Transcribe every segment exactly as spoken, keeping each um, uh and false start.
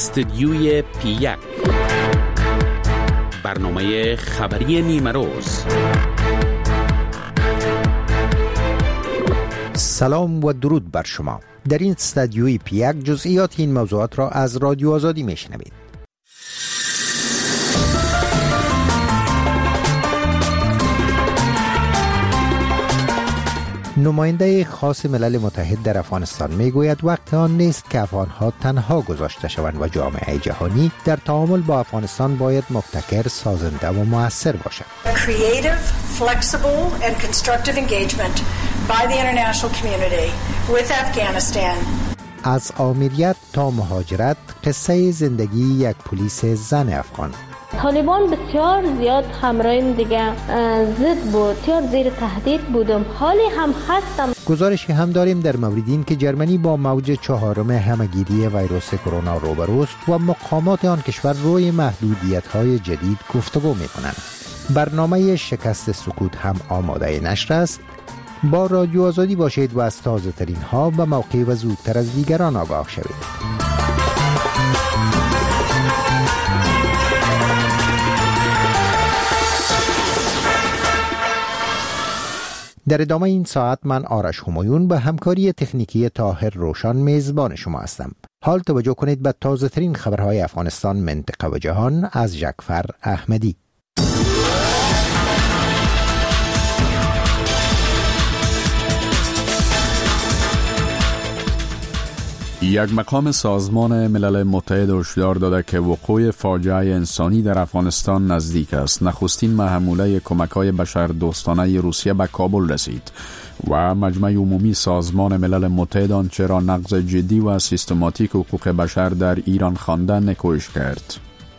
استدیوی پی یک، برنامه خبری نیمه روز. سلام و درود بر شما. در این استدیوی پی یک جزئیات این موضوعات را از رادیو آزادی میشنوید. نماینده خاص ملل متحد در افغانستان میگوید وقت آن نیست که افغانها تنها گذاشته شوند و جامعه جهانی در تعامل با افغانستان باید مبتکر، سازنده و مؤثر باشد. Creative, flexible and constructive engagement by the international community with Afghanistan. از آمیریت تا مهاجرت، قصه زندگی یک پلیس زن افغان. طالبان بسیار زیاد همراهیم دیگه ضد بود، بسیار زیر تهدید بودم، حالی هم هستم. گزارشی هم داریم در مورد این که جرمنی با موج چهارم همهگیری ویروس کرونا روبروست و مقامات آن کشور روی محدودیت‌های جدید گفتگو می‌کنند. برنامه شکست سکوت هم آماده نشر است. با رادیو آزادی باشید و از تازه ترین ها به موقع و زودتر از دیگران آگاه شوید. در ادامه این ساعت من آرش همایون به همکاری تکنیکی طاهر روشن میزبان شما هستم. حال توجه کنید به تازه ترین خبرهای افغانستان، منطقه و جهان از جعفر احمدی. یک مقام سازمان ملل متحد هشدار داده که وقوع فاجعه انسانی در افغانستان نزدیک است. نخستین محموله کمک‌های بشردوستانه روسیه به کابل رسید و مجمع عمومی سازمان ملل متحد آنچه را نقض جدی و سیستماتیک حقوق بشر در ایران خوانده نکوش کرد.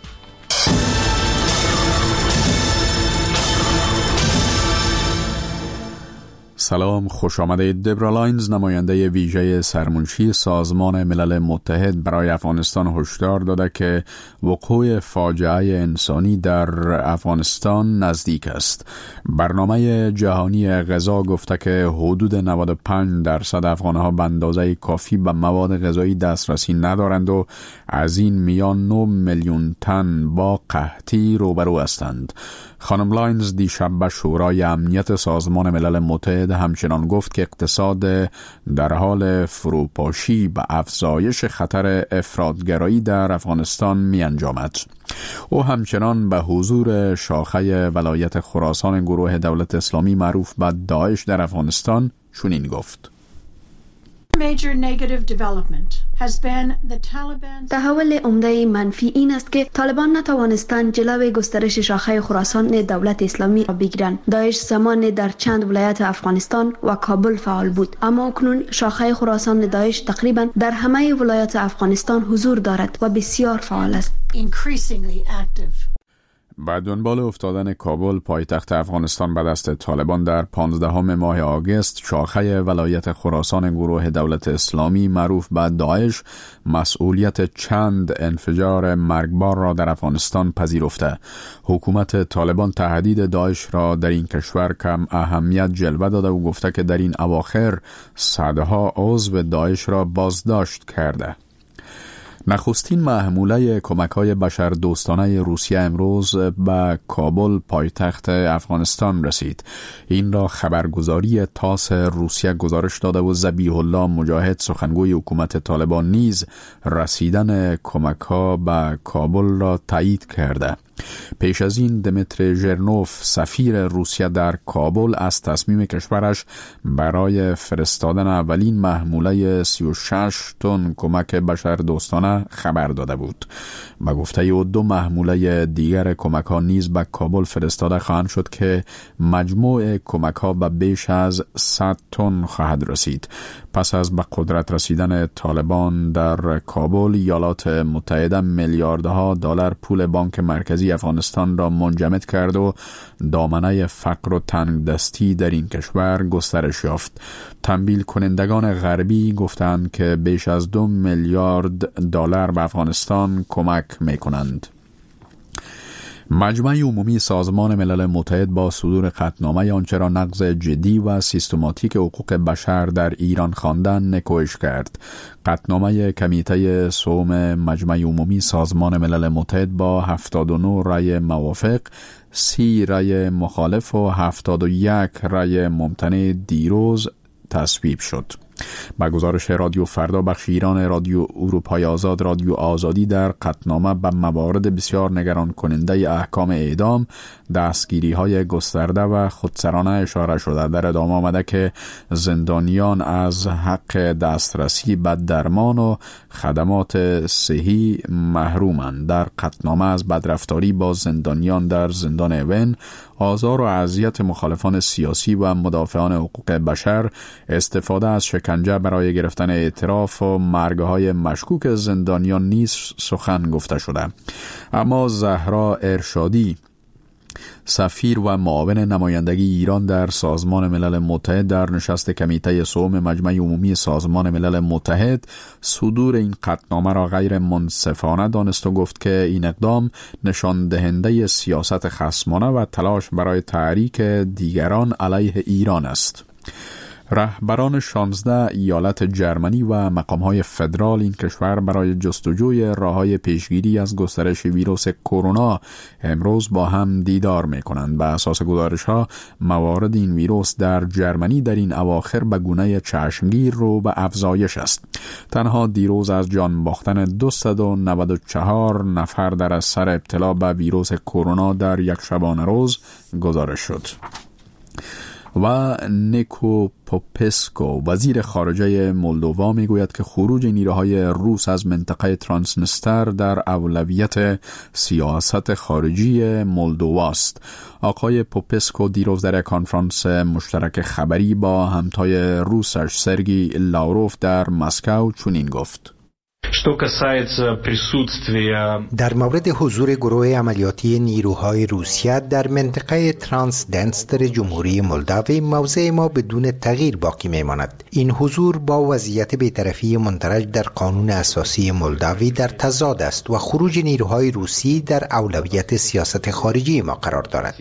سلام، خوش آمدید. دبرا لاینز، نماینده ویژه سرمنشی سازمان ملل متحد برای افغانستان، هشدار داده که وقوع فاجعه انسانی در افغانستان نزدیک است. برنامه جهانی غذا گفته که حدود نود و پنج درصد افغانها به اندازه کافی به مواد غذایی دسترسی ندارند و از این میان نه میلیون تن با قحطی روبرو هستند. خانم لاینز دیشب به شورای امنیت سازمان ملل متحد همچنان گفت که اقتصاد در حال فروپاشی به افزایش خطر افراطگرایی در افغانستان می انجامد. او همچنان به حضور شاخه ولایت خراسان گروه دولت اسلامی معروف به داعش در افغانستان چنین گفت: تحول عمده منفی این است که طالبان نتوانستند جلوی گسترش شاخه خراسان دولت اسلامی را بگیرند. داعش زمان در چند ولایت افغانستان و کابل فعال بود، اما اکنون شاخه خراسان داعش تقریبا در همه ولایات افغانستان حضور دارد و بسیار فعال است. بعد دنبال افتادن کابل پایتخت افغانستان به دست طالبان در پانزدهم ماه آگوست، شاخه ولایت خراسان گروه دولت اسلامی معروف به داعش مسئولیت چند انفجار مرگبار را در افغانستان پذیرفته. حکومت طالبان تهدید داعش را در این کشور کم اهمیت جلوه داده و گفته که در این اواخر صدها عضو داعش را بازداشت کرده. نخستین محموله کمک‌های بشردوستانه روسیه امروز به کابل پایتخت افغانستان رسید. این را خبرگزاری تاس روسیه گزارش داده و ذبیح الله مجاهد، سخنگوی حکومت طالبان، نیز رسیدن کمک‌ها به کابل را تایید کرده. پیش از این دمیتر ژرنوف، سفیر روسیه در کابل، از تصمیم کشورش برای فرستادن اولین محموله سی و شش تن کمک بشردوستانه خبر داده بود. به گفته او دو محموله دیگر کمک ها نیز به کابل فرستاده خواهند شد که مجموع کمک ها به بیش از صد تن خواهد رسید. پس از به قدرت رسیدن طالبان در کابل، ایالات متحده میلیاردها دلار پول بانک مرکزی افغانستان را منجمد کرد و دامنه فقر و تنگدستی در این کشور گسترش یافت. تنبیه کنندگان غربی گفتند که بیش از دو میلیارد دلار به افغانستان کمک می کنند. مجمع عمومی سازمان ملل متحد با صدور قطعنامه آنچه را نقض جدی و سیستماتیک حقوق بشر در ایران خواندن نکوش کرد. قطعنامه کمیته سوم مجمع عمومی سازمان ملل متحد با هفتاد و نه رأی موافق، سی رأی مخالف و هفتاد و یک رأی ممتنع دیروز تصویب شد. با گزارش رادیو فردا بخش ایران رادیو اروپای آزاد رادیو آزادی در قطعنامه به موارد بسیار نگران کننده احکام اعدام، دستگیری های گسترده و خودسرانه اشاره شده. در ادامه آمده که زندانیان از حق دسترسی به درمان و خدمات صحی محرومند. در قطعنامه از بدرفتاری با زندانیان در زندان اوین، آزار و اذیت مخالفان سیاسی و مدافعان حقوق بشر، استفاده از شکنجه برای گرفتن اعتراف و مرگ‌های مشکوک زندانیان نیز سخن گفته شده. اما زهرا ارشادی، سفیر و معاون نمایندگی ایران در سازمان ملل متحد، در نشست کمیته سوم مجمع عمومی سازمان ملل متحد صدور این قطعنامه را غیر منصفانه دانست و گفت که این اقدام نشان دهنده سیاست خصمانه و تلاش برای تحریک دیگران علیه ایران است. رهبران شانزده ایالت جرمنی و مقام‌های فدرال این کشور برای جستجوی راه‌های پیشگیری از گسترش ویروس کرونا امروز با هم دیدار می‌کنند. به اساس گزارش‌ها موارد این ویروس در جرمنی در این اواخر به گونه چشمگیر رو به افزایش است. تنها دیروز از جان باختن دویست و نود و چهار نفر در اثر ابتلا به ویروس کرونا در یک شبانه روز گزارش شد. و نیکو پوپسکو وزیر خارجه مولدووا میگوید که خروج نیروهای روس از منطقه ترانسنستر در اولویت سیاست خارجی مولدووا است. آقای پوپسکو دیروز در کنفرانس مشترک خبری با همتای روسش سرگی لاوروف در مسکو چنین گفت: در مورد حضور گروه عملیاتی نیروهای روسیه در منطقه ترانسدنستر جمهوری مولداوی موضع ما بدون تغییر باقی میماند. این حضور با وضعیت بی‌طرفی مندرج در قانون اساسی مولداوی در تضاد است و خروج نیروهای روسی در اولویت سیاست خارجی ما قرار دارد.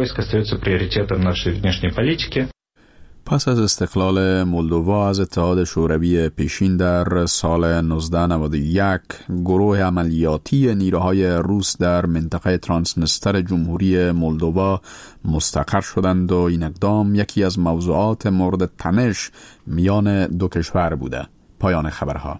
پس از استقلال مولدووا از اتحاد شوروی پیشین در سال نوزده نود و یک، گروه عملیاتی نیروهای روس در منطقه ترانسنستر جمهوری مولدووا مستقر شدند و این اقدام یکی از موضوعات مورد تنش میان دو کشور بوده. پایان خبرها.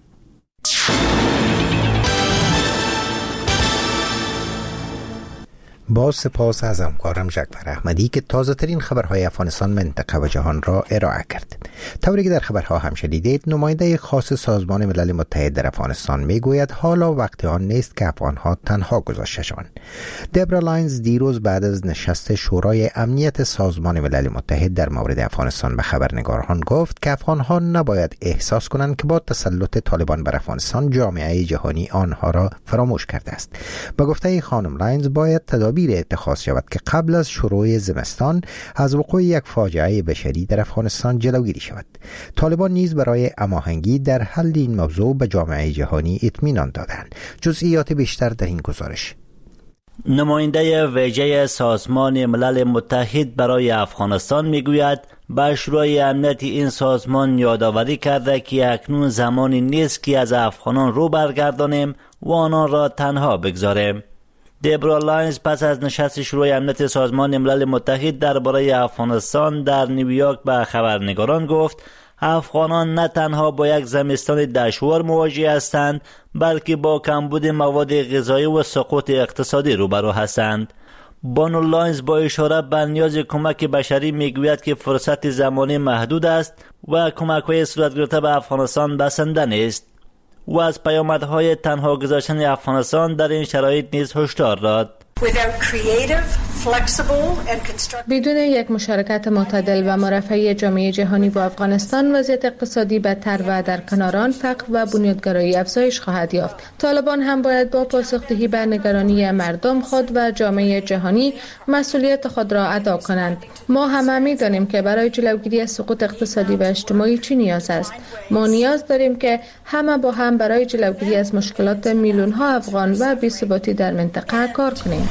با سپاس از همکارم جعفر احمدی که تازه ترین خبرهای افغانستان، منطقه و جهان را ارائه کرد. طوری که در خبرها هم شنیدید، نماینده خاص سازمان ملل متحد در افغانستان میگوید حالا وقت آن نیست که افغانها تنها گذاشته شوند. دبرا لاینز دیروز بعد از نشست شورای امنیت سازمان ملل متحد در مورد افغانستان به خبرنگاران گفت که افغانها نباید احساس کنند که با تسلط طالبان بر افغانستان جامعه جهانی آنها را فراموش کرده است. با گفته خانم لاینز باید تدابیر اتخاذ شود که قبل از شروع زمستان از وقوع یک فاجعه بشری در افغانستان جلوگیری شود. طالبان نیز برای هماهنگی در حل این موضوع به جامعه جهانی اطمینان دادند. جزئیات بیشتر در این گزارش. نماینده ویژه سازمان ملل متحد برای افغانستان میگوید به شورای امنیت این سازمان یادآوری کرده که اکنون زمانی نیست که از افغانان رو برگردانیم و آنان را تنها بگذاریم. دبرا لاینز پس از نشست شورای امنیت سازمان ملل متحد درباره افغانستان در نیویورک به خبرنگاران گفت افغانان نه تنها با یک زمستان دشوار مواجه هستند، بلکه با کمبود مواد غذایی و سقوط اقتصادی روبرو هستند. بانو لاینز با اشاره به نیاز کمک بشری میگوید که فرصت زمانی محدود است و کمک‌های صورت گرفته به افغانستان بسنده نیست و از پیامدهای تنها گذاشتن افغانستان در این شرایط نیز هشدار داد. Without creative, بدون یک مشارکت معتدل و مرفعی جامعه جهانی و افغانستان، وضعیت اقتصادی بدتر و در کنار آن فقر و بنیادگرایی افزایش خواهد یافت. طالبان هم باید با پاسخدهی به نگرانی مردم خود و جامعه جهانی مسئولیت خود را ادا کنند. ما همه می‌دانیم که برای جلوگیری از سقوط اقتصادی و اجتماعی چی نیاز است. ما نیاز داریم که همه با هم برای جلوگیری از مشکلات میلیون‌ها افغان و بی‌ثباتی در منطقه کار کنیم.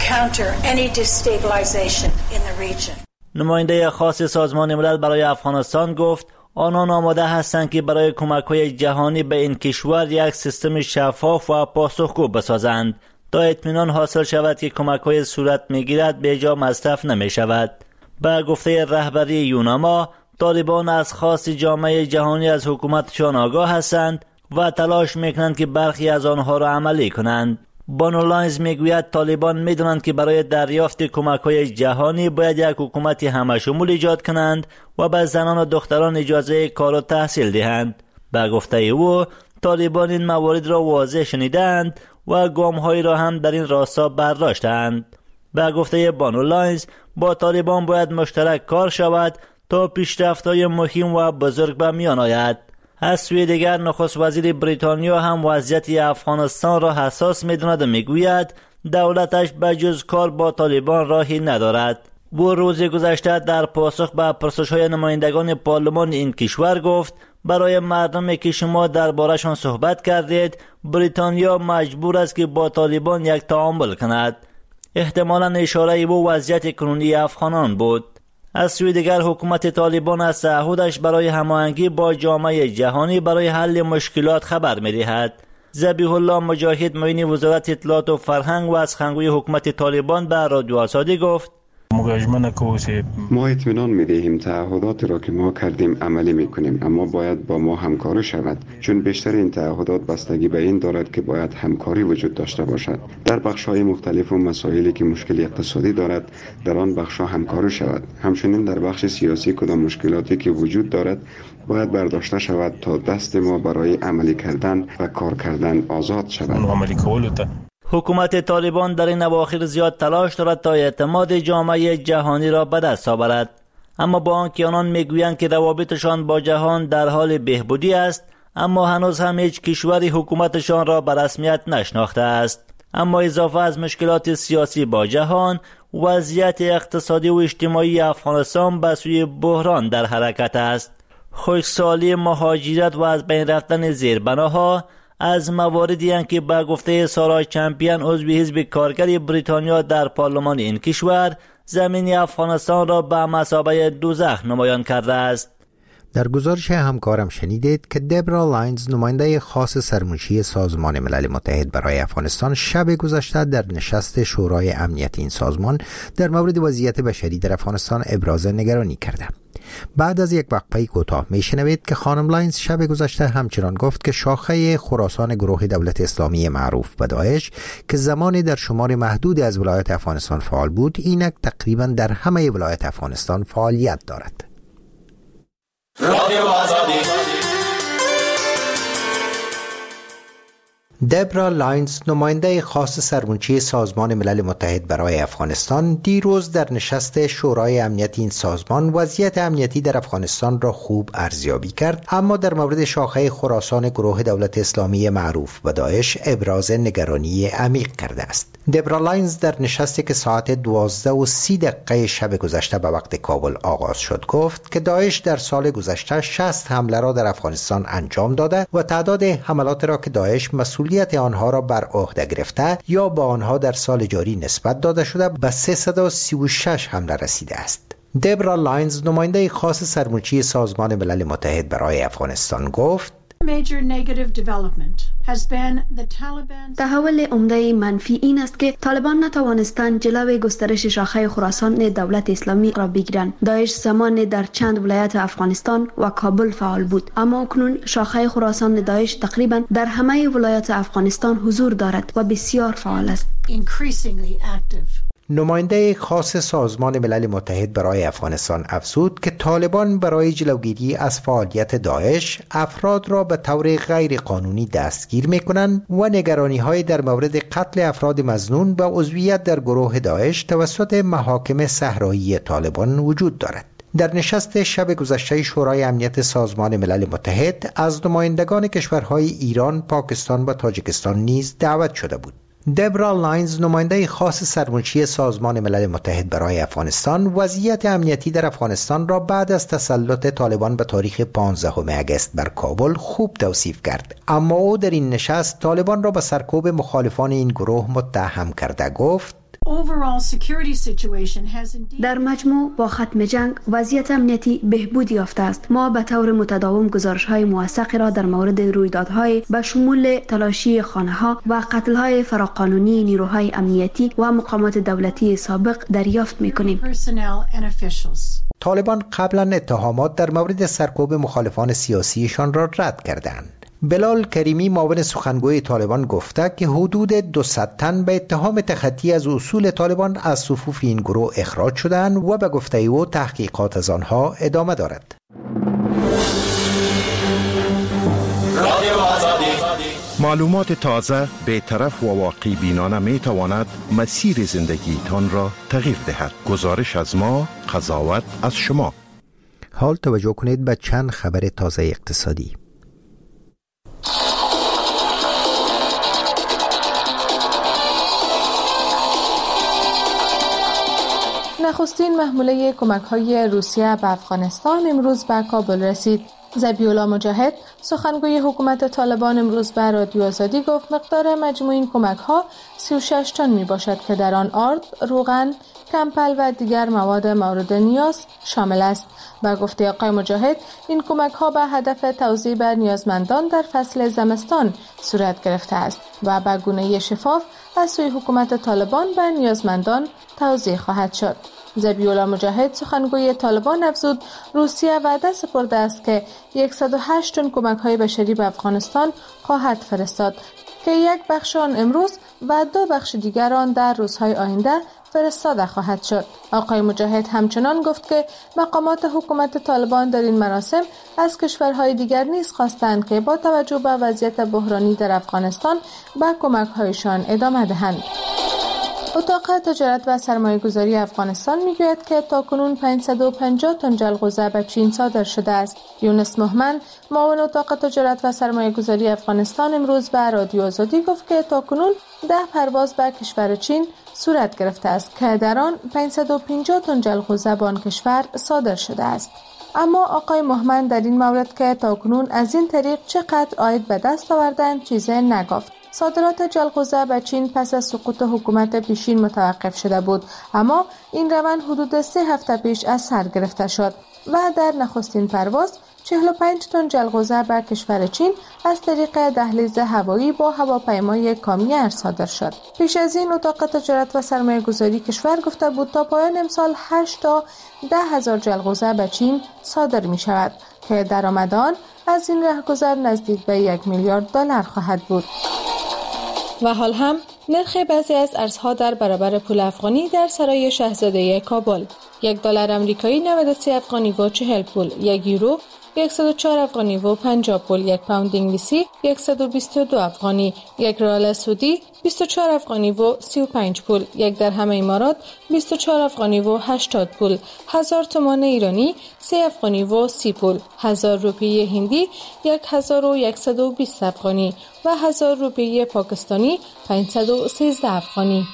نماینده خاص سازمان ملل برای افغانستان گفت آنان آماده هستند که برای کمک‌های جهانی به این کشور یک سیستم شفاف و پاسخگو بسازند تا اطمینان حاصل شود که کمک‌های صورت می‌گیرد به جا مصرف نمی‌شود. به گفته رهبری یوناما، طالبان از خواست جامعه جهانی از حکومتشان آگاه هستند و تلاش می‌کنند که برخی از آنها را عملی کنند. بانو لاینز میگوید طالبان میدونند که برای دریافت کمک‌های جهانی باید یک حکومت همه‌شمول ایجاد کنند و به زنان و دختران اجازه کار و تحصیل دهند. به گفته او، طالبان این موارد را واضح شنیدند و گام‌هایی را هم در این راستا برداشتند. به گفته بانو لاینز، با طالبان باید مشترک کار شود تا پیشرفت‌های مهم و بزرگ به میان آید. از سوی دیگر نخست وزیر بریتانیا هم وضعیت افغانستان را حساس می‌داند و میگوید دولتش به جز کار با طالبان راهی ندارد. او روز گذشته در پاسخ به پرسش‌های نمایندگان پارلمان این کشور گفت برای مردمی که شما درباره‌شان صحبت کردید، بریتانیا مجبور است که با طالبان یک تعامل کند. احتمالاً اشاره او وضعیت کنونی افغانان بود. از سوی دیگر حکومت طالبان از تعهدش برای هماهنگی با جامعه جهانی برای حل مشکلات خبر می‌دهد. ذبیح الله مجاهد معین وزارت اطلاعات و فرهنگ و از سخنگوی حکومت طالبان به رادیو آزادی گفت ما اطمینان می‌دهیم تعهدات را که ما کردیم عملی می‌کنیم، اما باید با ما همکاری شود، چون بیشتر این تعهدات بستگی به این دارد که باید همکاری وجود داشته باشد. در بخش‌های مختلف و مسائلی که مشکل اقتصادی دارد در آن بخش‌ها همکاری شود. همچنین در بخش سیاسی کدام مشکلاتی که وجود دارد باید برداشته شود تا دست ما برای عملی کردن و کار کردن آزاد شود. حکومت طالبان در این اواخر زیاد تلاش دارد تا اعتماد جامعه جهانی را به دست آورد، اما با آنکه آنان میگویند که روابطشان با جهان در حال بهبودی است، اما هنوز هم هیچ کشوری حکومتشان را به رسمیت نشناخته است. اما اضافه از مشکلات سیاسی با جهان، وضعیت اقتصادی و اجتماعی افغانستان به سوی بحران در حرکت است. خشکسالی، مهاجرت و از بین رفتن زیربناها از مواردی هستند که به گفته سارا چمپیون عضو حزب کارگر بریتانیا در پارلمان این کشور زمین افغانستان را به مثابه دوزخ نمایان کرده است. در گزارش همکارم شنیدید که دبرا لاینز نماینده خاص سرمنشی سازمان ملل متحد برای افغانستان شب گذشته در نشست شورای امنیت این سازمان در مورد وضعیت بشری در افغانستان ابراز نگرانی کرده. بعد از یک وقفه کوتاه میشنوید که خانم لاینز شب گذشته همچنان گفت که شاخه خراسان گروه دولت اسلامی معروف به داعش که زمانی در شمار محدود از ولایت افغانستان فعال بود، اینک تقریبا در همه ولایت افغانستان فعالیت دارد. رادیو آزادی. دبرا لاینز نماینده خاص سرمنشی سازمان ملل متحد برای افغانستان دیروز در نشست شورای امنیت این سازمان وضعیت امنیتی در افغانستان را خوب ارزیابی کرد، اما در مورد شاخه خراسان گروه دولت اسلامی معروف به داعش ابراز نگرانی عمیق کرده است. دبرا لاینز در نشستی که ساعت دوازده و سی دقیقه شب گذشته به وقت کابل آغاز شد گفت که داعش در سال گذشته شصت حمله را در افغانستان انجام داده و تعداد حملات را که داعش مسئول آنها را بر عهده گرفته یا با آنها در سال جاری نسبت داده شده به سیصد و سی و شش حمله رسیده است. دبرا لاینز نماینده خاص سرمنشی سازمان ملل متحد برای افغانستان گفت تحول عمده منفی این است که طالبان نتوانستند جلوی گسترش شاخه خراسان دولت اسلامی را بگیرند. داعش زمان در چند ولایت افغانستان و کابل فعال بود، اما اکنون شاخه خراسان داعش تقریبا در همه ولایات افغانستان حضور دارد و بسیار فعال است. نماینده خاص سازمان ملل متحد برای افغانستان افزود که طالبان برای جلوگیری از فعالیت داعش افراد را به طور غیر قانونی دستگیر می‌کنند و نگرانی‌های در مورد قتل افراد مظنون و عضویت در گروه داعش توسط محاکم صحرایی طالبان وجود دارد. در نشست شب گذشته شورای امنیت سازمان ملل متحد از نمایندگان کشورهای ایران، پاکستان و تاجیکستان نیز دعوت شده بود. دبرا لاینز، نماینده خاص سرمنشی سازمان ملل متحد برای افغانستان، وضعیت امنیتی در افغانستان را بعد از تسلط طالبان به تاریخ پانزدهم اگست بر کابل خوب توصیف کرد، اما او در این نشست طالبان را به سرکوب مخالفان این گروه متهم کرده گفت: در مجموع با ختم جنگ وضعیت امنیتی بهبود یافته است. ما به طور متداوم گزارش‌های موثقی را در مورد رویدادهای به شمول تلاشی خانه‌ها و قتل‌های فراقانونی نیروهای امنیتی و مقامات دولتی سابق دریافت می‌کنیم. طالبان قبلا اتهامات در مورد سرکوب مخالفان سیاسیشان را رد کردند. بلال کریمی، معاون سخنگوی طالبان، گفته که حدود دویست تن به اتهام تخطی از اصول طالبان از صفوف این گروه اخراج شدند و به گفته او تحقیقات از آنها ادامه دارد. معلومات تازه، بی‌طرف و واقعی بینانه می تواند مسیر زندگی تان را تغییر دهد. گزارش از ما، قضاوت از شما. حال توجه کنید به چند خبر تازه اقتصادی. نخستین محموله کمک‌های روسیه به افغانستان امروز به کابل رسید. ذبیح‌الله مجاهد، سخنگوی حکومت طالبان، امروز به رادیو آزادی گفت مقدار مجموع این کمک‌ها سی و شش تن میباشد که در آن آرد، روغن، کمپل و دیگر مواد مورد نیاز شامل است. با گفته آقای مجاهد، این کمک‌ها به هدف توزیع به نیازمندان در فصل زمستان صورت گرفته است و به گونه‌ای شفاف از سوی حکومت طالبان به نیازمندان توزیع خواهد شد. ذبیح‌الله مجاهد، سخنگوی طالبان، افزود روسیه وعده سپرده است که صد و هشت تن کمک‌های بشری به افغانستان خواهد فرستاد که یک بخش آن امروز و دو بخش دیگر آن در روزهای آینده فرستاده خواهد شد. آقای مجاهد همچنان گفت که مقامات حکومت طالبان در این مراسم از کشورهای دیگر نیز خواستند که با توجه به وضعیت بحرانی در افغانستان به کمک‌هایشان ادامه دهند. اتاق تجارت و سرمایه‌گذاری افغانستان میگوید که تاکنون پانصد و پنجاه تن جلغوزه به چین صادر شده است. یونس مهمن، معاون اتاق تجارت و سرمایه‌گذاری افغانستان، امروز به رادیو آزادی گفت که تاکنون ده پرواز به کشور چین صورت گرفته است که در آن پانصد و پنجاه تن جلغوزه به آن کشور صادر شده است. اما آقای مهمن در این مورد که تاکنون از این طریق چقدر عاید به دست آوردند چیزی نگفت. صادرات جلغوزه به چین پس از سقوط حکومت پیشین متوقف شده بود، اما این روند حدود سه هفته پیش از سر گرفته شد و در نخستین پرواز چهل و پنج تن جلغوزه به کشور چین از طریق دهلیز هوایی با هواپیمای کامیر صادر شد. پیش از این اتاق تجارت و سرمایه‌گذاری کشور گفته بود تا پایان امسال هشت تا ده هزار جلغوزه به چین صادر می شود که درآمد آن از این رهگذر نزدیک به یک میلیارد دلار خواهد بود. و حال هم نرخ بعضی از ارزها در برابر پول افغانی در سرای شاهزاده کابل: یک دلار آمریکایی نود و سه افغانی و چهل پول، یک یورو صد و چهار افغانی و پنجاه پول، یک پوند انگلیسی صد و بیست و دو افغانی، یک ریال سعودی بیست و چهار افغانی و سی و پنج پول، یک درهم امارات بیست و چهار افغانی و هشتاد پول، هزار تومان ایرانی سه افغانی و سی پول، هزار روپیه هندی هزار و صد و بیست افغانی و هزار روپیه پاکستانی پانصد و سیزده افغانی.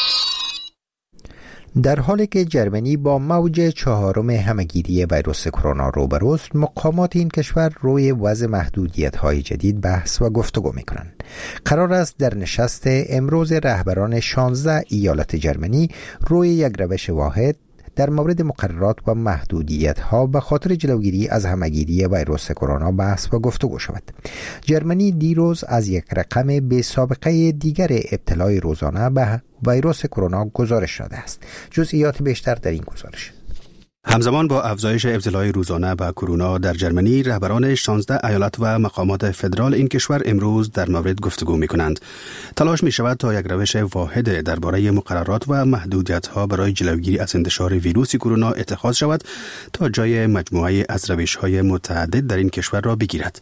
در حالی که جرمنی با موج چهارم همهگیری ویروس کرونا روبروست، مقامات این کشور روی وضع محدودیت‌های جدید بحث و گفتگو می‌کنند. قرار است در نشست امروز رهبران شانزده ایالت جرمنی روی یک روش واحد در مورد مقررات و محدودیت‌ها به خاطر جلوگیری از همهگیری ویروس کرونا بحث و گفتگو شود. جرمنی دیروز از یک رقم بی سابقه دیگر ابتلای روزانه به ویروس کرونا گزارش داده است. جزئیات بیشتر در این گزارش. همزمان با افزایش ابتلای روزانه به کرونا در جرمنی، رهبران شانزده ایالت و مقامات فدرال این کشور امروز در مورد گفتگو می کنند. تلاش می شود تا یک روش واحد درباره مقررات و محدودیت‌ها برای جلوگیری از انتشار ویروس کرونا اتخاذ شود تا جای مجموعه از روش‌های متعدد در این کشور را بگیرد.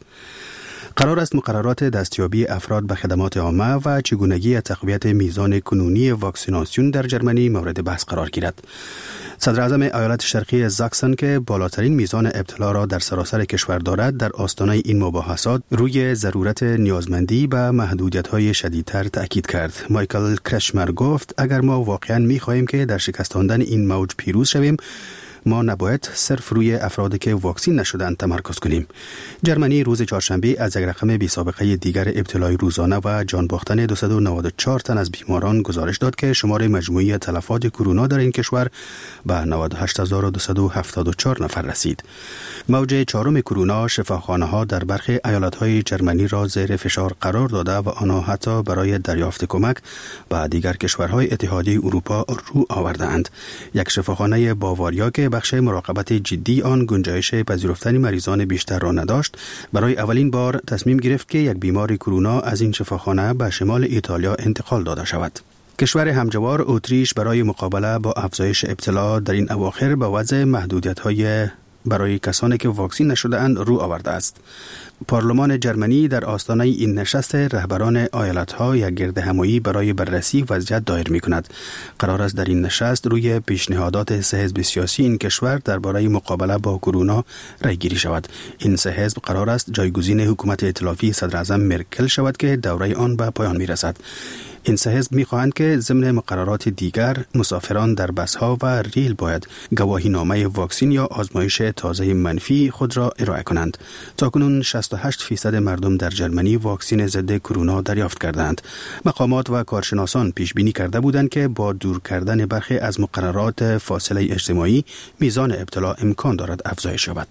قرار است مقررات دستیابی افراد به خدمات عامه و چگونگی تقویت میزان کنونی واکسیناسیون در جرمنی مورد بحث قرار گیرد. صدر اعظم ایالت شرقی زاکسن که بالاترین میزان ابتلا را در سراسر کشور دارد، در آستانه این مباحثات روی ضرورت نیازمندی به محدودیت‌های شدیدتر تأکید کرد. مایکل کرشمر گفت اگر ما واقعاً می‌خواهیم که در شکستاندن این موج پیروز شویم، ما نباید صرف روی افرادی که واکسین نشدند تمرکز کنیم. جرمنی روز چهارشنبه از یک رقم بی سابقه دیگر ابتلای روزانه و جان باختن دویست و نود و چهار تن از بیماران گزارش داد که شمار مجموعی تلفات کرونا در این کشور به نود و هشت هزار و دویست و هفتاد و چهار نفر رسید. موج چهارم کرونا شفاخانه‌ها در برخی ایالت‌های جرمنی را زیر فشار قرار داده و آنها حتی برای دریافت کمک به دیگر کشورهای اتحادیه اروپا رو آورده‌اند. یک شفاخانه باواریا که بخش مراقبت جدی آن گنجایش پذیرفتن مریضان بیشتر را نداشت، برای اولین بار تصمیم گرفت که یک بیمار کرونا از این شفاخانه به شمال ایتالیا انتقال داده شود. کشور همجوار اتریش برای مقابله با افزایش ابتلا در این اواخر به وضع محدودیت‌های برای کسانی که واکسین نشده اند رو آورده است. پارلمان جرمنی در آستانه این نشست رهبران ایالت‌ها یک گرد همایی برای بررسی وضعیت دایر می‌کند. قرار است در این نشست روی پیشنهادات سه حزب سیاسی این کشور درباره مقابله با کرونا رایگیری شود. این سه حزب قرار است جایگزین حکومت ائتلافی صدر اعظم مرکل شود که دوره آن به پایان می‌رسد. این سه حزب می‌خواهند که ضمن مقررات دیگر مسافران در بس‌ها و ریل باید گواهینامه واکسین یا آزمایش تازه منفی خود را ارائه کنند. تاکنون شصت و هشت فیصد مردم در جرمنی واکسین ضد کرونا دریافت کردند. مقامات و کارشناسان پیش بینی کرده بودند که با دور کردن برخی از مقررات فاصله اجتماعی میزان ابتلا امکان دارد افزایش یابد.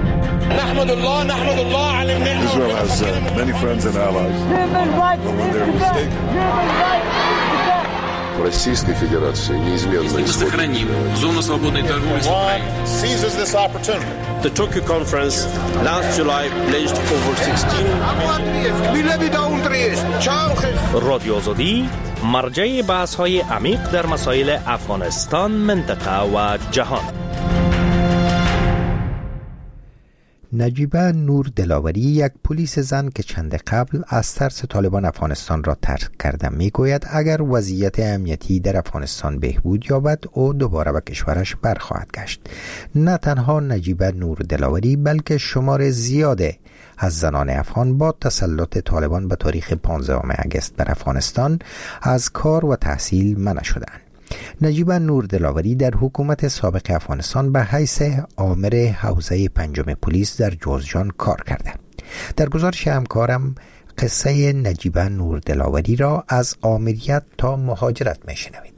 نحمد الله نحمد الله على النعمة. Israel has uh, many friends and allies. When they're mistaken. Российской Федерации неизменно мы сохраним зону свободной торговли с Украиной. Seizes this opportunity. The Tokyo conference last July pledged over sixteen رادیو آزادی مرجع بحث‌های عمیق در مسائل افغانستان، منطقه و جهان. نجیبه نور دلاوری، یک پلیس زن که چند قبل از ترس طالبان افغانستان را ترک کرده، میگوید اگر وضعیت امنیتی در افغانستان بهبود یابد او دوباره به کشورش برخواهد گشت. نه تنها نجیبه نور دلاوری بلکه شمار زیاده از زنان افغان با تسلط طالبان به تاریخ پانزدهم آگوست بر افغانستان از کار و تحصیل منع شدند. نجیبه نور دلاوری در حکومت سابق افغانستان به حیث آمر حوزه پنجم پلیس در جوزجان کار کرده. در گزارش همکارم قصه نجیبه نور دلاوری را از آمریت تا مهاجرت میشنوید.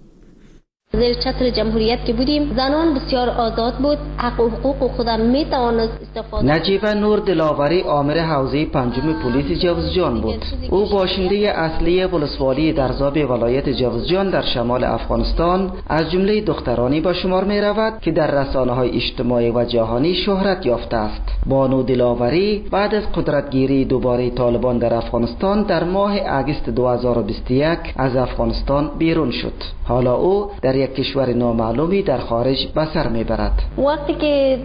زیر چتر جمهوریت که بودیم زنان بسیار آزاد بود، حق و حقوق خودم می توانست استفاده. نجیبه نور دلاوری آمر حوزه پنجم پلیس جوزجان بود. او باشنده اصلی ولسوالی درزاب ولایت جوزجان در شمال افغانستان از جمله دخترانی به شمار می رود که در رسانه‌های اجتماعی و جهانی شهرت یافته است. بانو دلاوری بعد از قدرتگیری دوباره طالبان در افغانستان در ماه آگوست دو هزار و بیست و یک از افغانستان بیرون شد. حالا او در یک کشور نامعلومی در خارج به سر میبرد. وقتی که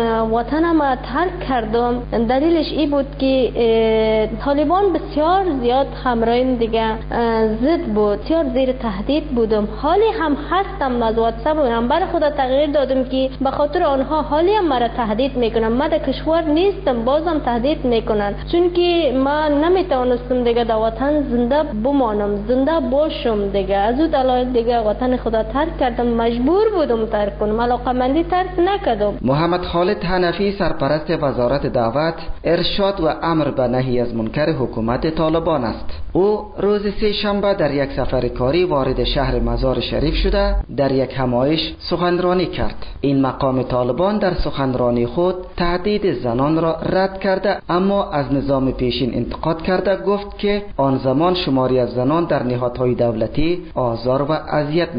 وطنم ترک کردم دلیلش این بود که طالبان بسیار زیاد همراهیم دیگه ضد بود، بسیار زیر تهدید بودم. حالی هم هستم، از واتساپ هم برای خدا تغییر دادم که به خاطر آنها حالی هم مرا تهدید میکنن. من در کشور نیستم بازم تهدید میکنن، چون که من نمیتونستم دیگه در وطن زنده بمانم، زنده باشم دیگه. از اون دلایل دیگه وطن خدا ترک کردم، مجبور بودم ترک کنم، علاقمندی ترک نکردم. محمد خالد حنفی سرپرست وزارت دعوت، ارشاد و امر به نهی از منکر حکومت طالبان است. او روز سه شنبه در یک سفر کاری وارد شهر مزار شریف شده در یک همایش سخنرانی کرد. این مقام طالبان در سخنرانی خود تهدید زنان را رد کرده، اما از نظام پیشین انتقاد کرده. گفت که آن زمان شماری از زنان در نهادهای دولتی آزار و اذیت می شدند.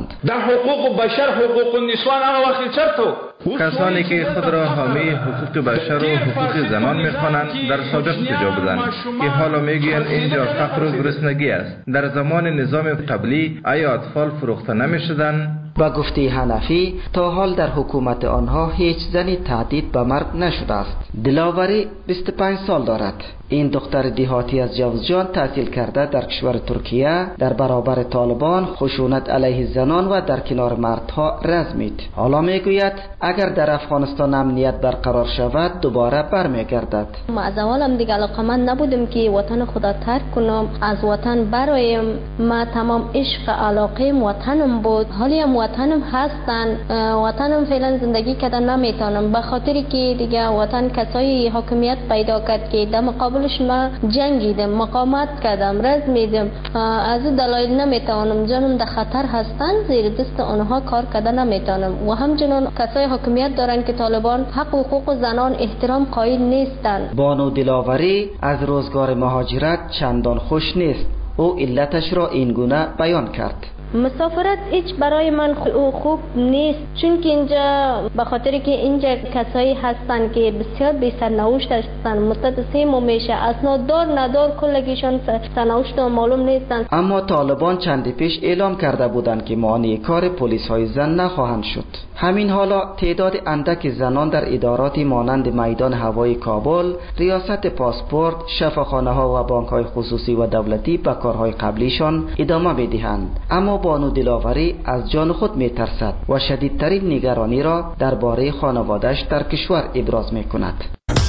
دادند. در حقوق بشر، حقوق النسوان آن وقت چطور؟ کسانی که خود را حامی حقوق بشر و حقوق زنان می‌خوانند در سابق کجا بودند که حالا میگویند اینجا فقر و گرسنگی است؟ در زمان نظام قبلی آیا اطفال فروخته نمی‌شدند؟ با گفته حنفی تا حال در حکومت آنها هیچ زنی تهدید به مرگ نشده است. دلاوری بیست و پنج سال دارد. این دختر دیهاتی از جوزجان تحصیل کرده در کشور ترکیه در برابر طالبان خشونت علیه زنان و در کنار مردها رزمید. حالا میگوید اگر در افغانستان امنیت برقرار شود دوباره برمیگردد. ما از اول هم دیگه علاقمند نبودم که وطن خدا ترک کنم. از وطن برایم ما تمام عشق علاقه وطنم بود. حالی هم وطنم هستن. وطنم فعلا زندگی کردن نمیتونم به خاطری که دیگه وطن کسایی حاکمیت پیدا کرد که در مقابلش ما جنگیدم، مقاومت کردم، رزمیدم. از این دلایل نمیتونم، جانم در خطر هستن، زیر دست آنها کار کردن نمیتونم. و همچنین کسای حاکمیت دارن که طالبان حق و حقوق زنان احترام قائل نیستند. بانو دلاوری از روزگار مهاجرت چندان خوش نیست. او علتش را این گونه بیان کرد. مسافرت هیچ برای من خوب نیست، چون که اینجا به خاطر که اینجا کسایی هستن که بسیار بی سرنوشت هستن، مدت سه ماه میشه اسناد دار ندار کلگیشان سرنوشت معلوم نیستن. اما طالبان چندی پیش اعلام کرده بودند که مانع کار پلیس های زن نخواهند شد. همین حالا تعداد اندک زنان در ادارات مانند میدان هوایی کابل، ریاست پاسپورت، شفاخانه ها و بانک های خصوصی و دولتی به کارهای قبلیشان ادامه میدهند. اما بانو دلاوری از جان خود میترسد و شدیدترین نگرانی را درباره خانواده‌اش در کشور ابراز میکند.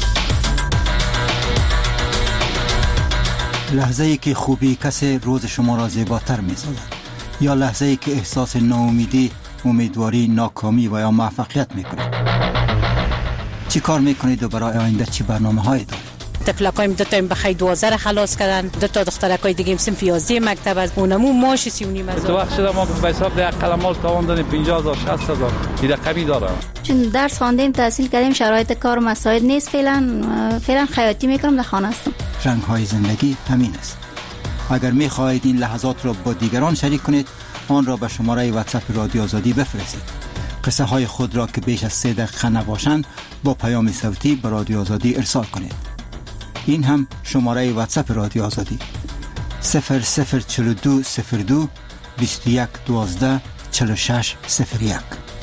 لحظه ای که خوبی کسی روز شما را زیباتر می‌سازد، یا لحظه ای که احساس ناامیدی، امیدواری، ناکامی و یا موفقیت میکنید. چی کار میکنید و برای آینده چی برنامه هایی دارید؟ تفلکایم دو تا بخیر دوازده خلاص کردن، دو تا دخترکای دیگه صنف یازده مکتب از اونمو ماش سی و نیم هزار. تو وقت شده ما به حساب ده قلمال تاوان دادیم پنجاه هزار شصت هزار این رقمی داره. چون درس خواندیم تحصیل کردیم شرایط کار مساعد نیست، فعلا فعلا خیاطی میکنم در خانه هستم. رنگ های زندگی همین است. اگر میخواهید این لحظات را با دیگران شریک کنید آن را به شماره واتساپ رادیو آزادی بفرستید. قصه های خود را که بیش از سه دقیقه نباشند با پیام صوتی به رادیو آزادی ارسال کنید. این هم شماره واتساپ رادیو آزادی صفر صفر چهل و دو صفر دو بیست و یک دوازده چهل و شش صفر یک.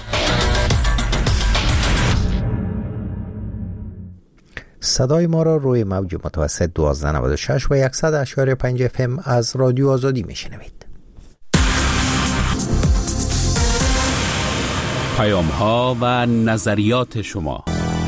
صدای ما را روی موج متوسط دوازده نود و شش و صد و یک و پنج اف ام از رادیو آزادی میشنوید. پیام ها و نظریات شما.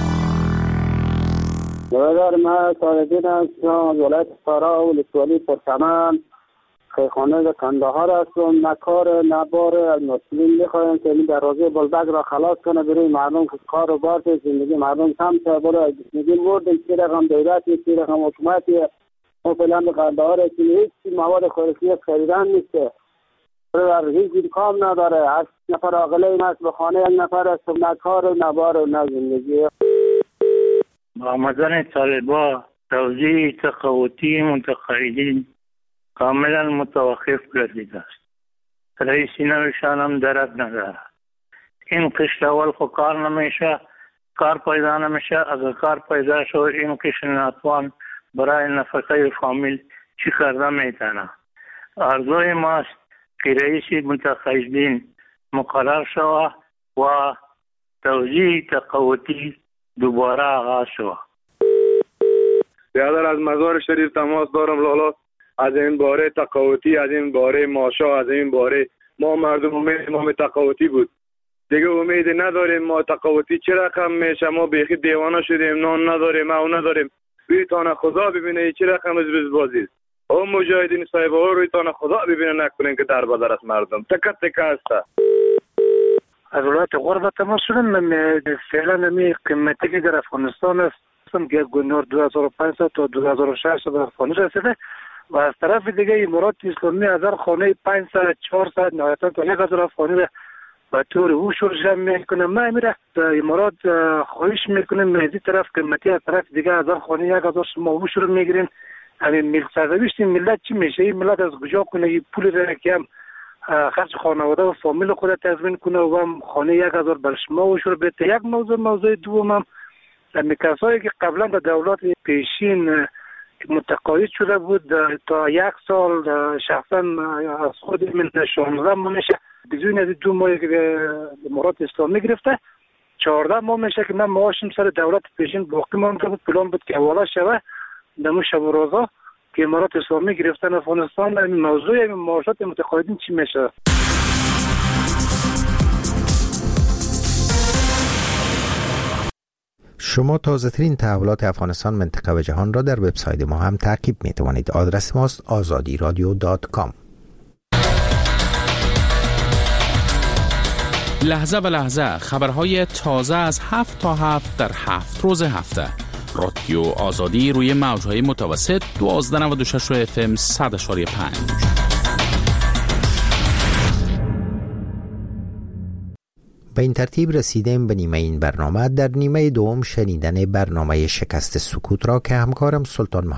برادر من سالدین هستم از ولایت فرا و ولسوالی پرچمن خیخانه کندهار هستم. نه کار نه بار از مسئولین میخوایم که این دروازه بلبک را خلاص کنه برای مردم که کار و بار زندگی مردم کم تا برای زندگی مردم چی رقم دولتی چی رقم حکومتی و فعلا به کندهار که هیچ مواد خوراکی خریدن نیست. برادر هیچ کام نداره. هشت نفر عاقله است به خانه یک نفر است. نه کار نه بار نه زندگی. با آمدن طالبان توزیع تقاوتی منتقدین کاملا متوقف گردیده است. رئیس نوشان هم درد ندارد. این قشت اول خو کار نمیشه، کار پیدا نمیشه. اگر کار پیدا شد این قشت ناتوان برای نفقه فامیل چی کرده میتونه. آرزوی ماست که رئیس منتقدین مقرر شود و توزیع تقاوتی دوباره آغاز شد. برادر از مزار شریف تماس دارم لالا. از این باره تقاوتی، از این باره ماشا، از این باره ما مردم امید ما تقاوتی بود دیگه امید نداریم. ما تقاوتی چه رقم میشه؟ ما بیخی دیوانه شدیم، نان نداریم، او نداریم. رویتان خدا ببینه چه رقم از بازی است. او مجاهدین صاحب ها رویتان خدا ببینه نکنین که در بدر از مردم تکت تکه است. از ولایت غربت تماس شدم. فعلا می قیمتی که در افغانستان است که گنور دو هزار و پانصد تا دو هزار و ششصد در افغانی رسیده و از طرف دیگه امارات اسلامی از هر خانه پانصد چهارصد نهایتا تا یک هزار افغانی را به طور هوشور جمع میکنه. ما میره امارات خواهش میکنیم از این طرف قیمتی از طرف دیگه از هر خانه یک هزار شما هوشور میگیرین. همین ملک سرزویشت ملت چی میشه؟ این ملت از کجا کنه این پول را که هم خرج خانواده و فامیل خود تضمین کنه و هم خانه یک هزار بر شما و شروع به یک موضوع موضوع دوم هم می کسایی که قبلا در دولت پیشین متقاعد شده بود تا یک سال شخصا از خود من شانزده ماه میشه بدون از دو ماهی که امارات اسلامی گرفته چهارده ماه میشه که من معاشم سر دولت پیشین باقی مانده بود پلان بود که حواله شوه دمو شب و روزا که امارات اسلامی گرفتن افغانستان. این موضوع معاشات متقاعدین چی میشه؟ شما تازه ترین تحولات افغانستان، منطقه و جهان را در وبسایت ما هم تعقیب می توانید. آدرس ماست آزادی رادیو دات کام. لحظه به لحظه خبرهای تازه از هفت تا هفت در هفت روز هفته. رادیو آزادی روی موجهای متوسط دوازده نود و شش اف ام صد و پنج. به این ترتیب رسیدیم به نیمه این برنامه. در نیمه دوم شنیدن برنامه شکست سکوت را که همکارم سلطان محمد